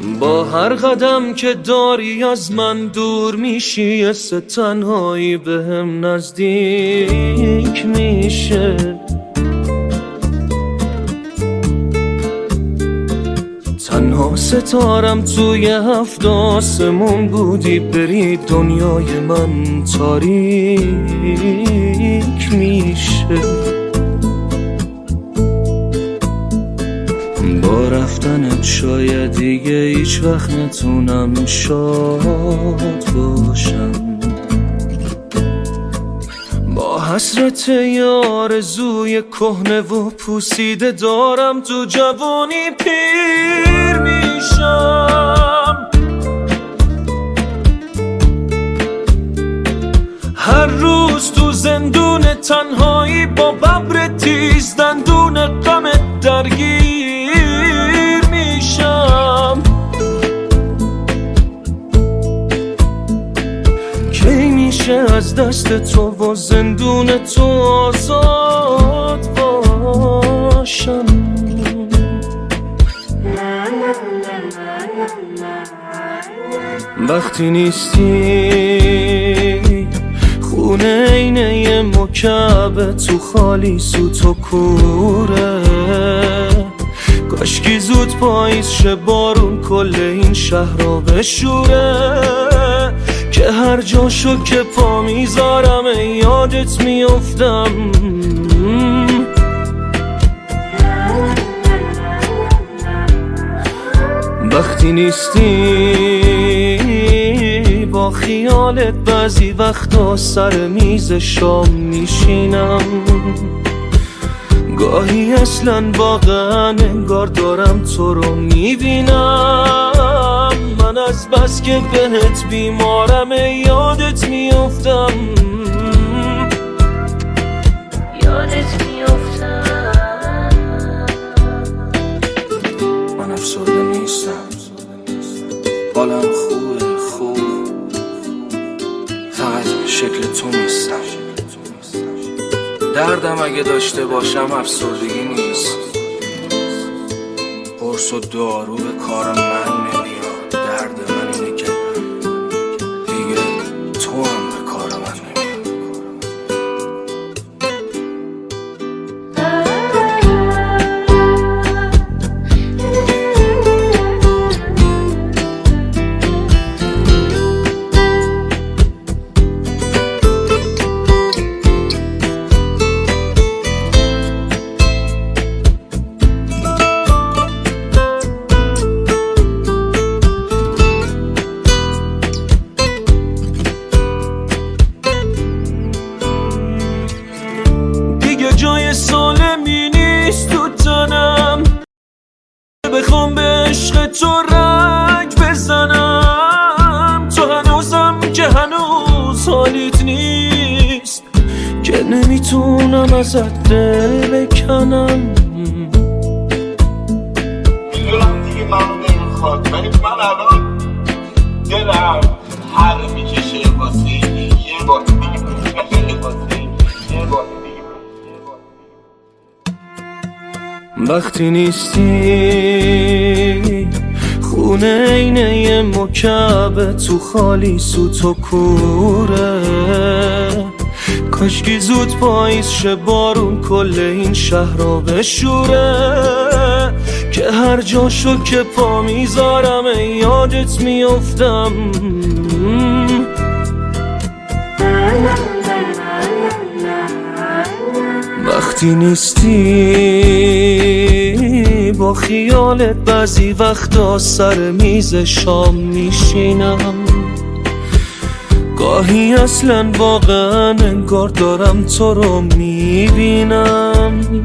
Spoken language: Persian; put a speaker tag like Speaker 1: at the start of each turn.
Speaker 1: با هر قدم که داری از من دور میشی، حس تنهایی بهم نزدیک میشه. تنها ستارم توی هفت آسمون بودی، بری دنیای من تاریک میشه. با رفتنت شاید دیگه هیچ وقت نتونم شاد باشم. با حسرت یه آرزوی کهنه و پوسیده دارم تو جوانی پیر میشم. هر روز تو زندون تنهایی با ببر تیز دندون غم درگیر میشم. کی میشه از دست تو و زندون تو آزاد باشم؟ وقتی نیستی خونه اینه یه مکعب تو خالی سوت و کوره. کاشکی زود پاییز شه بارون کل این شهر را بشوره، که هر جاشو که پا میذارم یادت میافتم. وقتی نیستی با خیالت بعضی وقتا سر میز شام میشینم. گاهی اصلا واقعا انگار دارم تو رو میبینم. من از بس که بهت بیمارم یادت میافتم. یادت میافتم. من افسرده نیستم، حالم خوبه، خوب، فقط شکل تو نیستم. دردم اگه داشته باشم افسردگی نیست، قرص و دارو به کار من نمیاد. درد من اینه که دیگه تو هم به کار من نمیاد. جای سالمی نیست تو تنم، بخوام به عشق تو رنگ بزنم. تو هنوزم که هنوز حالیت نیست، که نمیتونم ازت دل بکنم.
Speaker 2: میدونم دیگه منو نمیخواد، ولی من الان دلم هر میکشه واسه یه بار
Speaker 1: وقتی نیستی خونه اینه یه مکعب تو خالی سوت و کوره. کاشکی زود پاییز شه بارون کل این شهر را بشوره، که هر جاشو که پا میذارم یادت میافتم. وقتی نیستی با خیالت بعضی وقتا سر میز شام میشینم. گاهی اصلا واقعا انگار دارم تو رو میبینم.